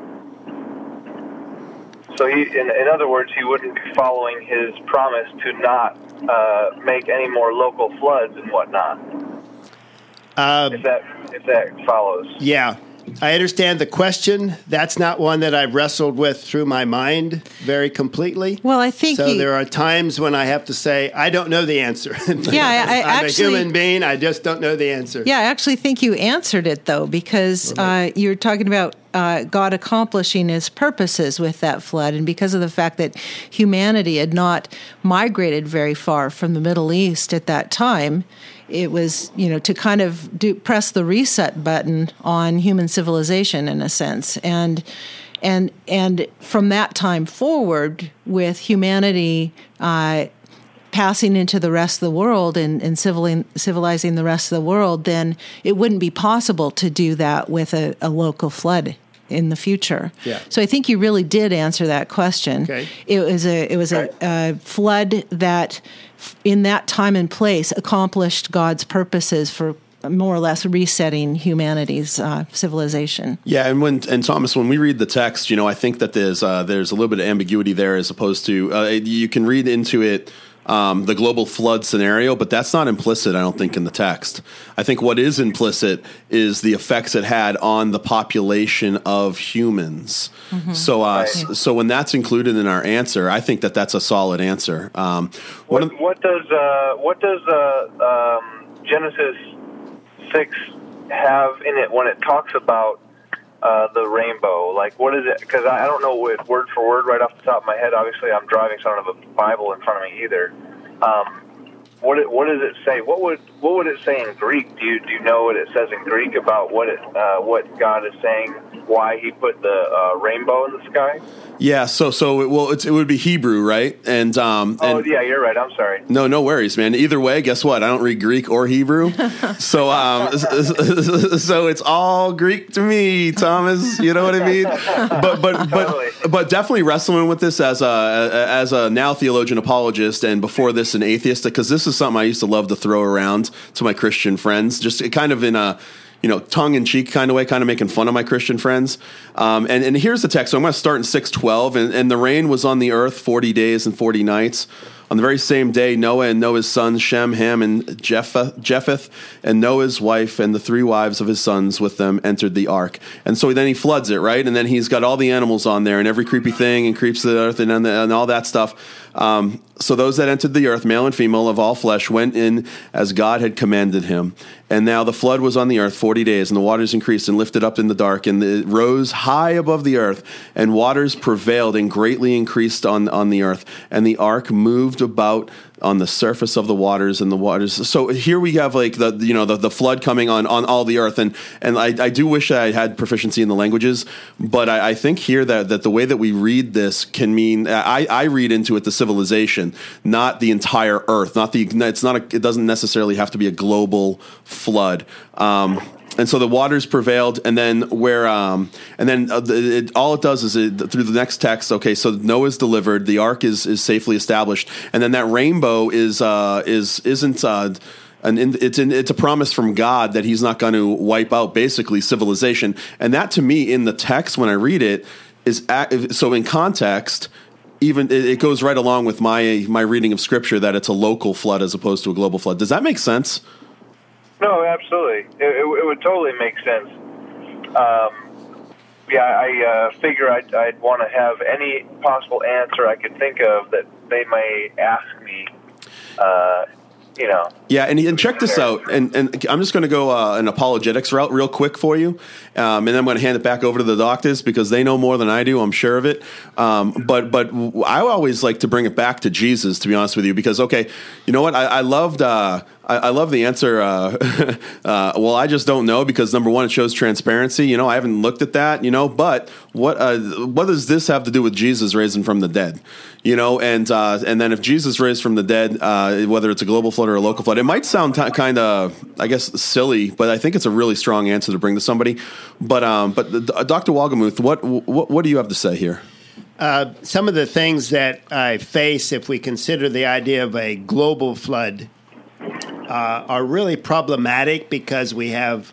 So he, in, in other words, he wouldn't be following his promise to not uh, make any more local floods and whatnot. Uh, if that if that follows. Yeah. I understand the question. That's not one that I've wrestled with through my mind very completely. Well, I think so. you, there are times when I have to say I don't know the answer. Yeah, I, I I'm actually, a human being. I just don't know the answer. Yeah, I actually think you answered it though, because uh, you're talking about uh, God accomplishing His purposes with that flood, and because of the fact that humanity had not migrated very far from the Middle East at that time. It was, you know, to kind of do, press the reset button on human civilization in a sense. And and and from that time forward, with humanity uh, passing into the rest of the world and, and civilizing, civilizing the rest of the world, then it wouldn't be possible to do that with a, a local flood in the future. Yeah. So I think you really did answer that question. Okay. It was a it was a, a flood that, in that time and place, accomplished God's purposes for more or less resetting humanity's uh, civilization. Yeah, and when and Thomas, when we read the text, you know, I think that there's uh, there's a little bit of ambiguity there, as opposed to uh, you can read into it um, the global flood scenario, but that's not implicit, I don't think, in the text. I think what is implicit is the effects it had on the population of humans. Mm-hmm. So, uh, right. so when that's included in our answer, I think that that's a solid answer. Um, what, of, what does uh, what does uh, um, Genesis six have in it when it talks about uh, the rainbow? Like, what is it? Because I, I don't know it word for word right off the top of my head. Obviously, I'm driving, so I don't have a Bible in front of me either. Um, what it, what does it say? What would what would it say in Greek? Do you do you know what it says in Greek about what it uh, what God is saying? Why He put the uh, rainbow in the sky? Yeah, so so it, well, it's, it would be Hebrew, right? And um, oh and, yeah, you're right. I'm sorry. No, no worries, man. Either way, guess what? I don't read Greek or Hebrew, so um, so it's all Greek to me, Thomas. You know what I mean? But but Totally. but but definitely wrestling with this as a as a now theologian apologist, and before this an atheist, because this is something I used to love to throw around to my Christian friends, just kind of in a, you know, tongue-in-cheek kind of way, kind of making fun of my Christian friends. Um, and, and here's the text. So I'm going to start in six twelve. And, and the rain was on the earth forty days and forty nights. On the very same day, Noah and Noah's sons, Shem, Ham, and Japheth, Japheth, and Noah's wife and the three wives of his sons with them entered the ark. And so then he floods it, right? And then he's got all the animals on there and every creepy thing and creeps to the earth and, and all that stuff. Um, so those that entered the earth, male and female of all flesh, went in as God had commanded him. And now the flood was on the earth forty days, and the waters increased and lifted up in the dark, and it rose high above the earth, and waters prevailed and greatly increased on, on the earth. And the ark moved about on the surface of the waters and the waters. So here we have like the, you know, the, the flood coming on, on all the earth. And, and I, I do wish I had proficiency in the languages, but I, I think here that, that the way that we read this can mean, I, I read into it the civilization, not the entire earth, not the, it's not a, it doesn't necessarily have to be a global flood. Um, And so the waters prevailed, and then where, um, and then uh, it, all it does is it, through the next text. Okay, so Noah's delivered, the ark is is safely established, and then that rainbow is uh, is isn't. Uh, And it's an, it's a promise from God that He's not going to wipe out basically civilization, and that to me in the text when I read it is so in context. Even it goes right along with my my reading of Scripture that it's a local flood as opposed to a global flood. Does that make sense? No, absolutely. It, it, it would totally make sense. Um, yeah, I uh, figure I'd, I'd want to have any possible answer I could think of that they may ask me. Uh, You know. Yeah, and, and check this out, and, and I'm just going to go uh, an apologetics route real quick for you, um, and then I'm going to hand it back over to the doctors because they know more than I do, I'm sure of it. Um, but but I always like to bring it back to Jesus, to be honest with you, because, okay, you know what, I, I loved uh, I, I love the answer, uh, uh, well, I just don't know, because number one, it shows transparency, you know, I haven't looked at that, you know, but what uh, what does this have to do with Jesus raising from the dead? You know, and uh, and then if Jesus raised from the dead, uh, whether it's a global flood or a local flood, it might sound t- kind of, I guess, silly, but I think it's a really strong answer to bring to somebody. But um, but the, uh, Doctor Wolgemuth, what, what what do you have to say here? Uh, some of the things that I face if we consider the idea of a global flood uh, are really problematic because we have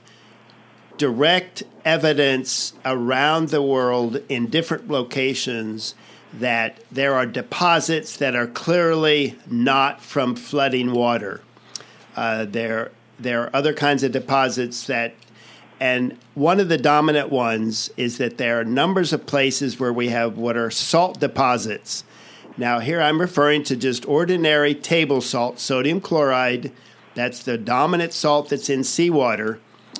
direct evidence around the world in different locations that there are deposits that are clearly not from flooding water. Uh, there, there are other kinds of deposits that, and one of the dominant ones is that there are numbers of places where we have what are salt deposits. Now, here I'm referring to just ordinary table salt, sodium chloride. That's the dominant salt that's in seawater.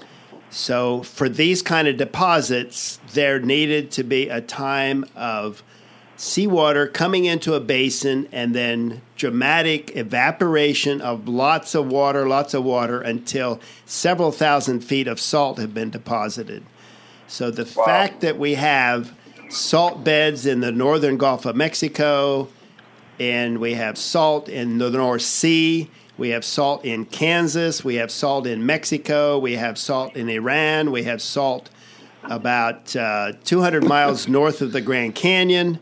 So for these kind of deposits, there needed to be a time of seawater coming into a basin and then dramatic evaporation of lots of water, lots of water, until several thousand feet of salt have been deposited. So the wow. fact that we have salt beds in the northern Gulf of Mexico, and we have salt in the North Sea, we have salt in Kansas, we have salt in Mexico, we have salt in Iran, we have salt about uh, two hundred miles north of the Grand Canyon,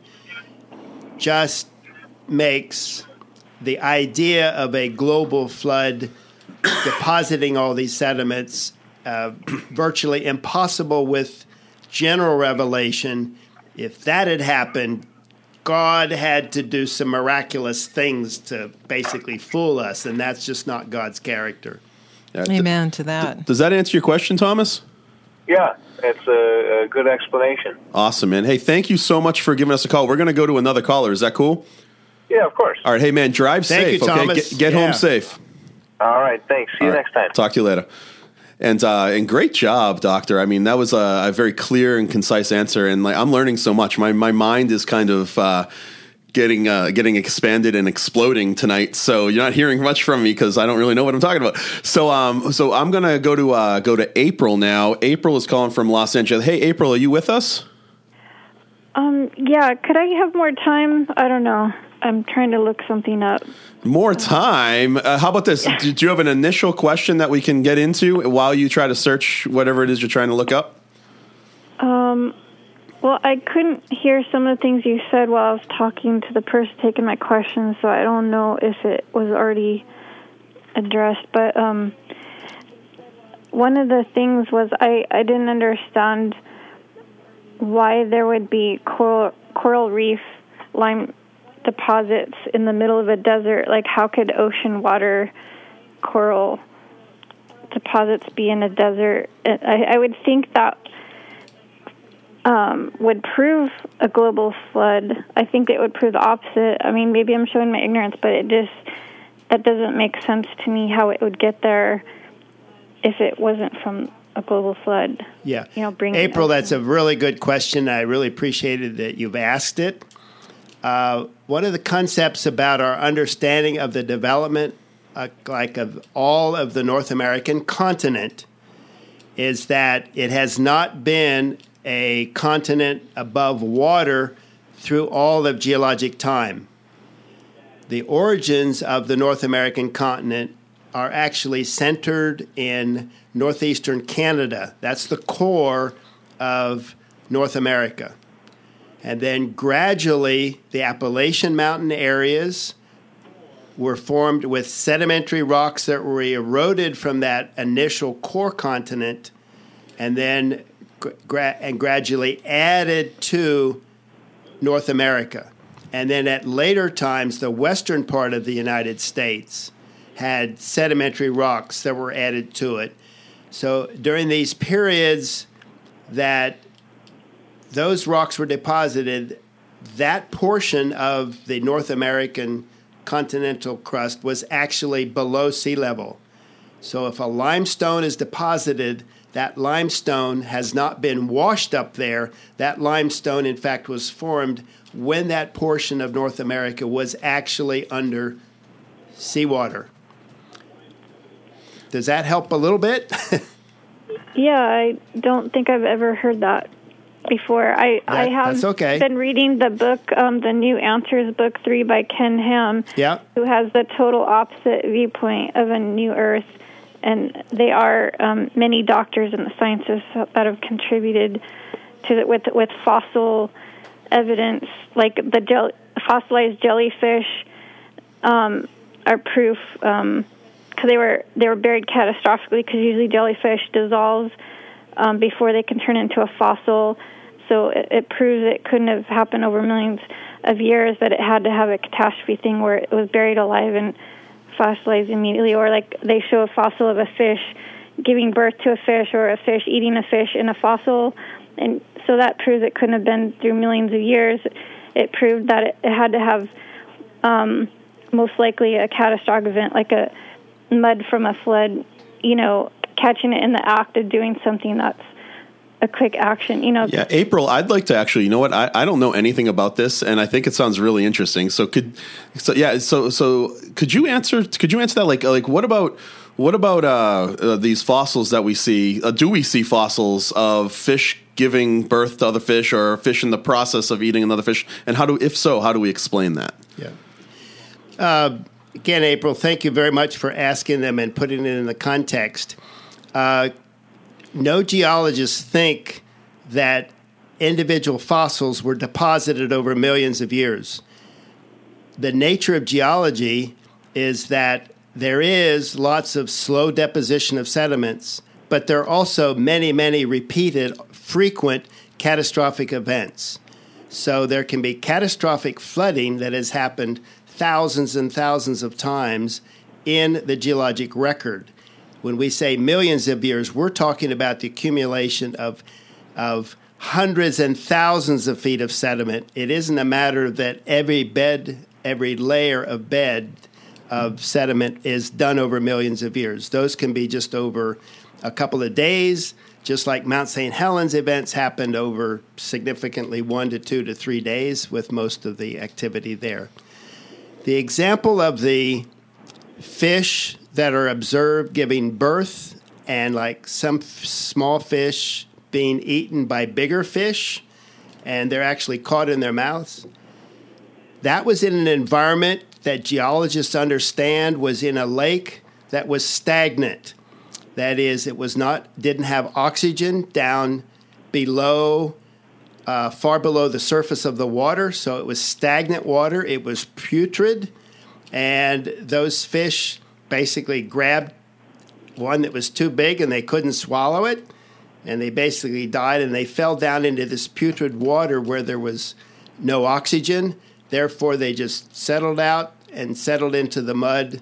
just makes the idea of a global flood depositing all these sediments uh, virtually impossible with general revelation. If that had happened, God had to do some miraculous things to basically fool us, and that's just not God's character. Yeah, Amen th- to that. Th- does that answer your question, Thomas? Yeah, it's a, a good explanation. Awesome, man. Hey, thank you so much for giving us a call. We're going to go to another caller. Is that cool? Yeah, of course. All right. Hey, man, drive Thank safe, you, okay? Thomas. Get, get Yeah. home safe. All right, thanks. See All you right. next time. Talk to you later. And uh, and great job, Doctor. I mean, that was a, a very clear and concise answer, and like I'm learning so much. My my mind is kind of uh, getting uh, getting expanded and exploding tonight. So you're not hearing much from me because I don't really know what I'm talking about. So um, so I'm gonna go to uh, go to April now. April is calling from Los Angeles. Hey, April, are you with us? Um, yeah. Could I have more time? I don't know. I'm trying to look something up. More time? Uh, how about this? Do, do you have an initial question that we can get into while you try to search whatever it is you're trying to look up? Um, well, I couldn't hear some of the things you said while I was talking to the person taking my questions, so I don't know if it was already addressed. But um, one of the things was I, I didn't understand why there would be coral, coral reef lime deposits in the middle of a desert. Like, how could ocean water coral deposits be in a desert? I, I would think that um, would prove a global flood. I think it would prove the opposite. I mean, maybe I'm showing my ignorance, but it just, that doesn't make sense to me how it would get there if it wasn't from a global flood. Yeah. You know, bring April, that's a really good question. I really appreciated that you've asked it. Uh, one of the concepts about our understanding of the development, uh, like of all of the North American continent, is that it has not been a continent above water through all of geologic time. The origins of the North American continent are actually centered in northeastern Canada. That's the core of North America. And then gradually, the Appalachian Mountain areas were formed with sedimentary rocks that were eroded from that initial core continent and then gra- and gradually added to North America. And then at later times, the western part of the United States had sedimentary rocks that were added to it. So during these periods that those rocks were deposited, that portion of the North American continental crust was actually below sea level. So if a limestone is deposited, that limestone has not been washed up there. That limestone, in fact, was formed when that portion of North America was actually under seawater. Does that help a little bit? Yeah, I don't think I've ever heard that before. I, That- I have that's okay. been reading the book, um, The New Answers, Book three by Ken Ham, Yeah. who has the total opposite viewpoint of a new Earth. And they are um, many doctors and scientists that have contributed to it with with fossil evidence, like the gel- fossilized jellyfish um, are proof because um, they were they were buried catastrophically. Because usually jellyfish dissolve um, before they can turn into a fossil, so it, it proves it couldn't have happened over millions of years. That it had to have a catastrophe thing where it was buried alive and fossilized immediately, or like they show a fossil of a fish giving birth to a fish, or a fish eating a fish in a fossil, and so that proves it couldn't have been through millions of years. It proved that it, it had to have um, most likely a catastrophic event, like a mud from a flood, you know, catching it in the act of doing something that's a quick action, you know. Yeah, April, I'd like to actually, you know what, I, I don't know anything about this, and I think it sounds really interesting. So could, so yeah, so so could you answer? Could you answer that? Like like what about what about uh, uh, these fossils that we see? Uh, do we see fossils of fish giving birth to other fish, or fish in the process of eating another fish? And how do, if so, how do we explain that? Yeah. Uh, again, April, thank you very much for asking them and putting it in the context. Uh, No geologists think that individual fossils were deposited over millions of years. The nature of geology is that there is lots of slow deposition of sediments, but there are also many, many repeated, frequent catastrophic events. So there can be catastrophic flooding that has happened thousands and thousands of times in the geologic record. When we say millions of years, we're talking about the accumulation of of hundreds and thousands of feet of sediment. It isn't a matter that every bed, every layer of bed of sediment is done over millions of years. Those can be just over a couple of days, just like Mount Saint Helens events happened over significantly one to two to three days with most of the activity there. The example of the fish that are observed giving birth and like some f- small fish being eaten by bigger fish and they're actually caught in their mouths, that was in an environment that geologists understand was in a lake that was stagnant. That is, it was not didn't have oxygen down below, uh, far below the surface of the water. So it was stagnant water. It was putrid, and those fish basically grabbed one that was too big and they couldn't swallow it, and they basically died. And they fell down into this putrid water where there was no oxygen. Therefore, they just settled out and settled into the mud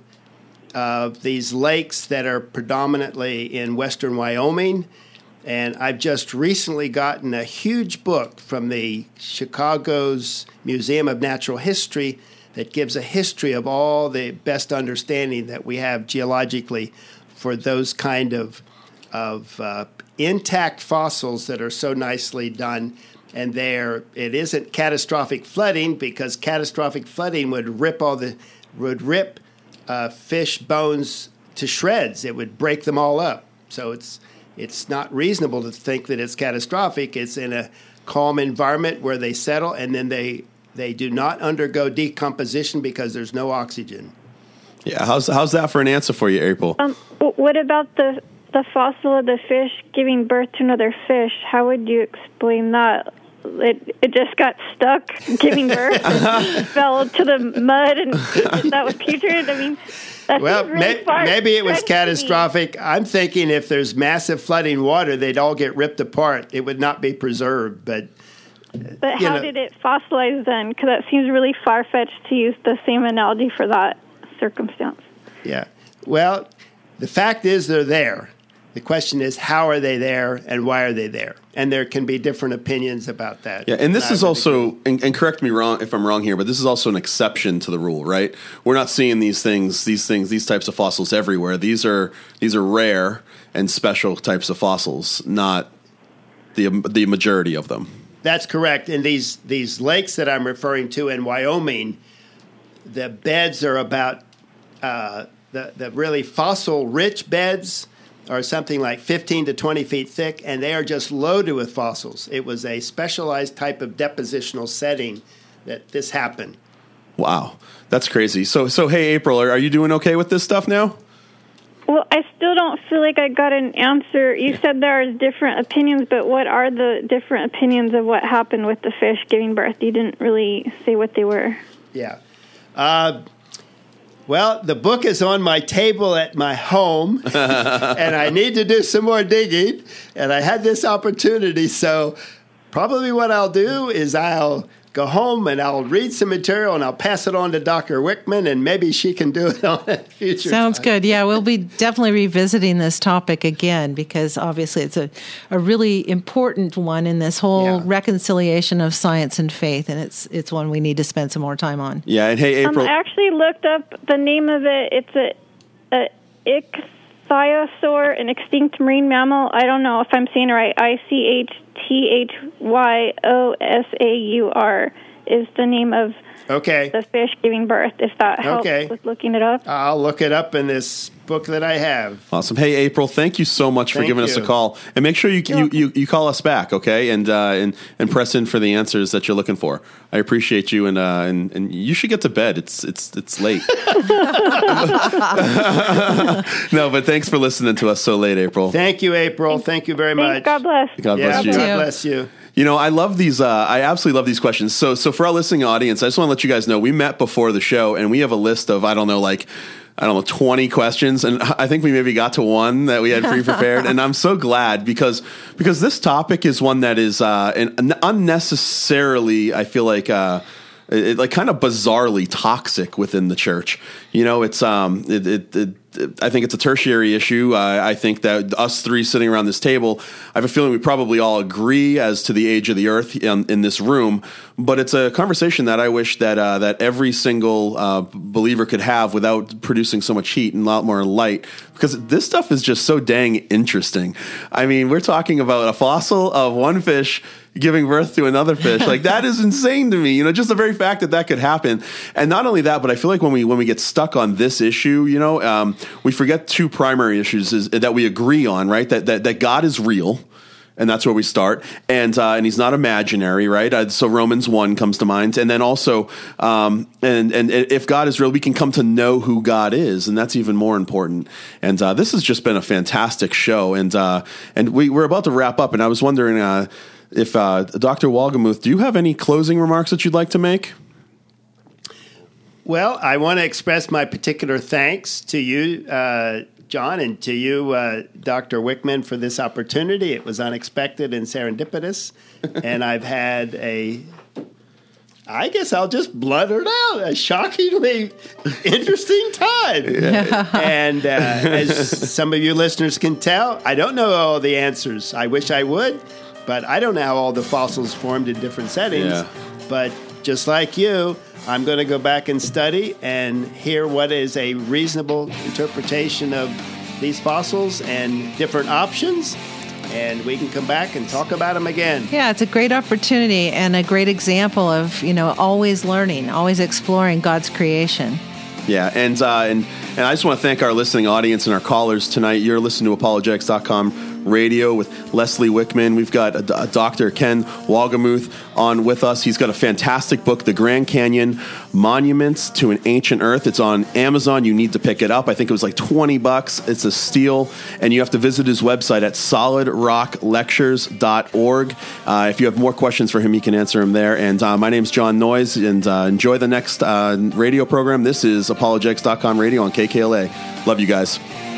of these lakes that are predominantly in western Wyoming. And I've just recently gotten a huge book from the Chicago's Museum of Natural History that gives a history of all the best understanding that we have geologically for those kind of, of uh, intact fossils that are so nicely done. And there, it isn't catastrophic flooding, because catastrophic flooding would rip all the would rip uh, fish bones to shreds. It would break them all up. So it's it's not reasonable to think that it's catastrophic. It's in a calm environment where they settle, and then they they do not undergo decomposition because there's no oxygen. Yeah, how's how's that for an answer for you, April? Um, what about the the fossil of the fish giving birth to another fish? How would you explain that? It it just got stuck giving birth and fell to the mud, and that was putrid. I mean, that well, seems really may, far maybe it was fetched to me. catastrophic. I'm thinking if there's massive flooding water, they'd all get ripped apart. It would not be preserved. But But you how know, did it fossilize then? Because that seems really far-fetched to use the same analogy for that circumstance. yeah. Well, the fact is they're there. The question is, how are they there and why are they there? And there can be different opinions about that. Yeah, and this Not is really also, good. and, and correct me wrong if I'm wrong here, but this is also an exception to the rule, right? We're not seeing these things, these things, these types of fossils everywhere. These are these are rare and special types of fossils, not the the majority of them. That's correct. And these these lakes that I'm referring to in Wyoming, the beds are about uh, the the really fossil-rich beds are something like fifteen to twenty feet thick, and they are just loaded with fossils. It was a specialized type of depositional setting that this happened. Wow, that's crazy. So, so hey, April, are, are you doing okay with this stuff now? Well, I still don't feel like I got an answer. You said there are different opinions, but what are the different opinions of what happened with the fish giving birth? You didn't really say what they were. Yeah. Uh, well, the book is on my table at my home, and I need to do some more digging, and I had this opportunity, so probably what I'll do is I'll go home and I'll read some material and I'll pass it on to Doctor Wickman, and maybe she can do it on a future Sounds time. good. Yeah, we'll be definitely revisiting this topic again, because obviously it's a, a really important one in this whole Yeah. reconciliation of science and faith, and it's it's one we need to spend some more time on. Yeah, and hey, Um, April. I actually looked up the name of it. It's a, a ichthyosaur, an extinct marine mammal. I don't know if I'm saying it right. I C H T H Y O S A U R is the name of Okay. the fish giving birth, if that helps Okay. with looking it up. I'll look it up in this book that I have. Awesome. Hey, April, thank you so much for Thank giving us a you. call. And make sure you you, you, you call us back, okay? And, uh, and and press in for the answers that you're looking for. I appreciate you, and uh, and and you should get to bed. It's it's it's late. No, but thanks for listening to us so late, April. Thank you, April. Thank you very Thanks. much. God bless. God yeah, bless you. God too. bless you. You know, I love these. Uh, I absolutely love these questions. So, so for our listening audience, I just want to let you guys know we met before the show, and we have a list of I don't know, like I don't know, twenty questions, and I think we maybe got to one that we had pre-prepared, and I'm so glad because because this topic is one that is uh, an, unnecessarily, I feel like. Uh, it, it, like kind of bizarrely toxic within the church. You know, it's um, it, it, it I think it's a tertiary issue. Uh, I think that us three sitting around this table, I have a feeling we probably all agree as to the age of the earth in, in this room. But it's a conversation that I wish that uh, that every single uh, believer could have without producing so much heat and a lot more light, because this stuff is just so dang interesting. I mean, we're talking about a fossil of one fish giving birth to another fish. Like, that is insane to me. You know, just the very fact that that could happen. And not only that, but I feel like when we when we get stuck on this issue, you know, um, we forget two primary issues is, that we agree on, right? That that, that God is real. And that's where we start, and uh, and he's not imaginary, right? Uh, so Romans one comes to mind, and then also, um, and and if God is real, we can come to know who God is, and that's even more important. And uh, this has just been a fantastic show, and uh, and we we're about to wrap up, and I was wondering uh, if uh, Doctor Wolgemuth, do you have any closing remarks that you'd like to make? Well, I want to express my particular thanks to you, uh, John, and to you, uh, Doctor Wickman, for this opportunity. It was unexpected and serendipitous, and I've had a, I guess I'll just blutter it out, a shockingly interesting time. Yeah. And uh, as some of you listeners can tell, I don't know all the answers. I wish I would, but I don't know how all the fossils formed in different settings. Yeah. But just like you, I'm going to go back and study and hear what is a reasonable interpretation of these fossils and different options, and we can come back and talk about them again. Yeah, it's a great opportunity and a great example of, you know, always learning, always exploring God's creation. Yeah, and uh, and and I just want to thank our listening audience and our callers tonight. You're listening to apologetics dot com radio with Leslie Wickman. We've got a, a Doctor Ken Wolgemuth on with us. He's got a fantastic book, The Grand Canyon Monuments to an Ancient Earth. It's on Amazon. You need to pick it up. I think it was like twenty bucks. It's a steal, and you have to visit his website at solid rock lectures dot org. Uh, if you have more questions for him, you can answer them there. And uh, my name's John Noyes, and uh, enjoy the next uh, radio program. This is apologetics dot com radio on K K L A. Love you guys.